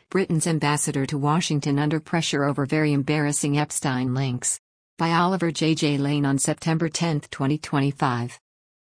Britain's ambassador to Washington under pressure over very embarrassing Epstein links. By Oliver J. Lane on September 10, 2025.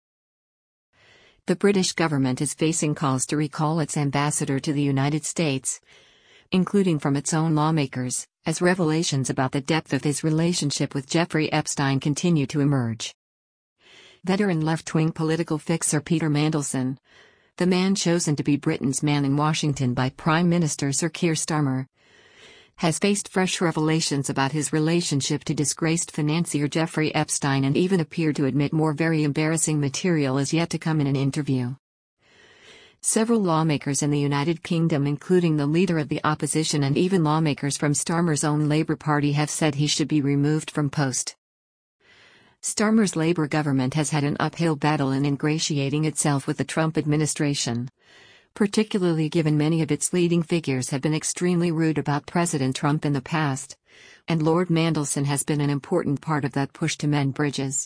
The British government is facing calls to recall its ambassador to the United States, including from its own lawmakers, as revelations about the depth of his relationship with Jeffrey Epstein continue to emerge. Veteran left-wing political fixer Peter Mandelson, the man chosen to be Britain's man in Washington by Prime Minister Sir Keir Starmer, has faced fresh revelations about his relationship to disgraced financier Jeffrey Epstein and even appeared to admit more very embarrassing material is yet to come in an interview. Several lawmakers in the United Kingdom, including the leader of the opposition and even lawmakers from Starmer's own Labour Party, have said he should be removed from post. Starmer's Labour government has had an uphill battle in ingratiating itself with the Trump administration, particularly given many of its leading figures have been extremely rude about President Trump in the past, and Lord Mandelson has been an important part of that push to mend bridges.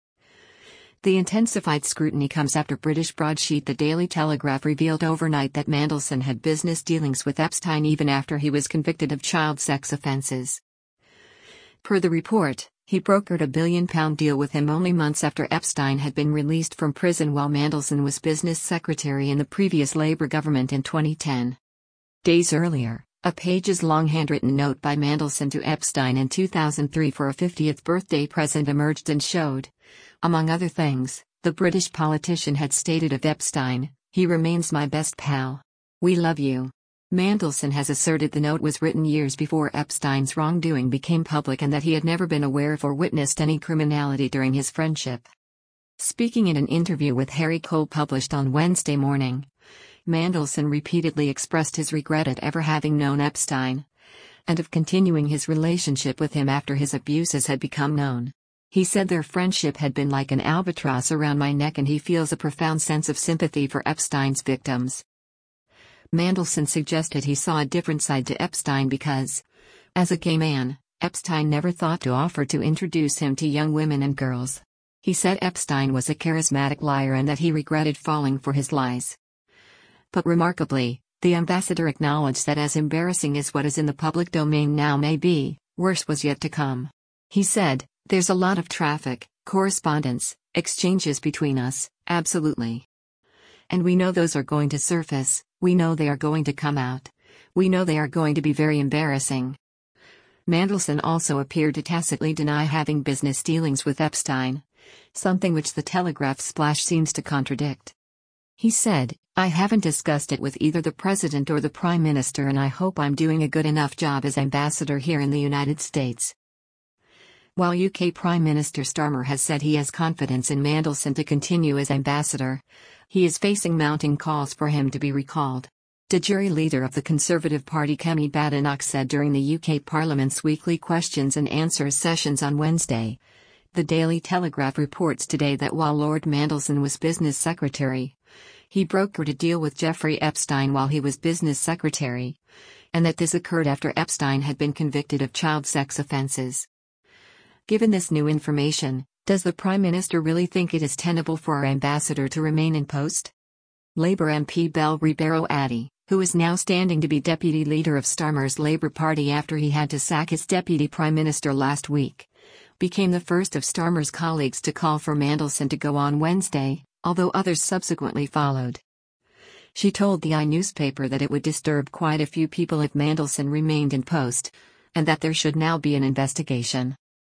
The intensified scrutiny comes after British broadsheet The Daily Telegraph revealed overnight that Mandelson had business dealings with Epstein even after he was convicted of child sex offences. Per the report, he brokered a £1 billion deal with him only months after Epstein had been released from prison while Mandelson was business secretary in the previous Labour government in 2010. Days earlier, a pages-long handwritten note by Mandelson to Epstein in 2003 for a 50th birthday present emerged and showed, among other things, the British politician had stated of Epstein, "He remains my best pal. We love you." Mandelson has asserted the note was written years before Epstein's wrongdoing became public and that he had never been aware of or witnessed any criminality during his friendship. Speaking in an interview with Harry Cole published on Wednesday morning, Mandelson repeatedly expressed his regret at ever having known Epstein, and of continuing his relationship with him after his abuses had become known. He said their friendship had been like an albatross around my neck and he feels a profound sense of sympathy for Epstein's victims. Mandelson suggested he saw a different side to Epstein because, as a gay man, Epstein never thought to offer to introduce him to young women and girls. He said Epstein was a charismatic liar and that he regretted falling for his lies. But remarkably, the ambassador acknowledged that as embarrassing as what is in the public domain now may be, worse was yet to come. He said, "There's a lot of traffic, correspondence, exchanges between us, absolutely. And we know those are going to surface, we know they are going to come out, we know they are going to be very embarrassing." Mandelson also appeared to tacitly deny having business dealings with Epstein, something which the Telegraph splash seems to contradict. He said, "I haven't discussed it with either the President or the Prime Minister and I hope I'm doing a good enough job as ambassador here in the United States." While UK Prime Minister Starmer has said he has confidence in Mandelson to continue as ambassador, he is facing mounting calls for him to be recalled. De jure leader of the Conservative Party Kemi Badenoch said during the UK Parliament's weekly questions and answers sessions on Wednesday. The Daily Telegraph reports today that while Lord Mandelson was business secretary, he brokered a deal with Jeffrey Epstein while he was business secretary, and that this occurred after Epstein had been convicted of child sex offences. Given this new information, does the Prime Minister really think it is tenable for our ambassador to remain in post? Labour MP Bel Ribeiro Addy, who is now standing to be deputy leader of Starmer's Labour Party after he had to sack his deputy prime minister last week, became the first of Starmer's colleagues to call for Mandelson to go on Wednesday, although others subsequently followed. She told the newspaper that it would disturb quite a few people if Mandelson remained in post, and that there should now be an investigation.